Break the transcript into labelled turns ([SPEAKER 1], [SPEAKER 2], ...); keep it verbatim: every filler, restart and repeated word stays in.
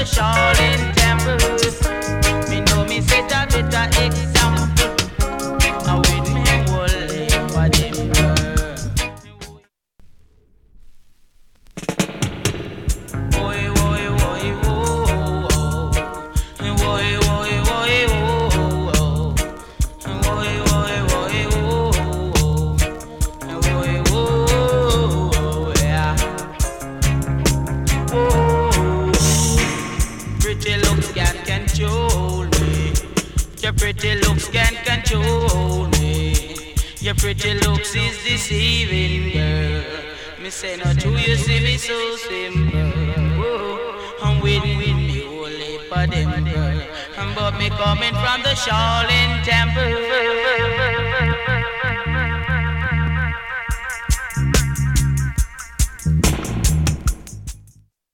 [SPEAKER 1] Shaolin temple. Me know me set a better example. I with me whole for them girl. Boy, boy, boy, oh, boy, boy, boy, oh, boy, boy, boy, oh, boy, oh, yeah. Oh, pretty looks can't control me. Your pretty looks can't control me. Your pretty looks is deceiving, girl. Me say no true, you see me so simple. Whoa, I'm with me only for them, girl. But me coming from the Shaolin temple.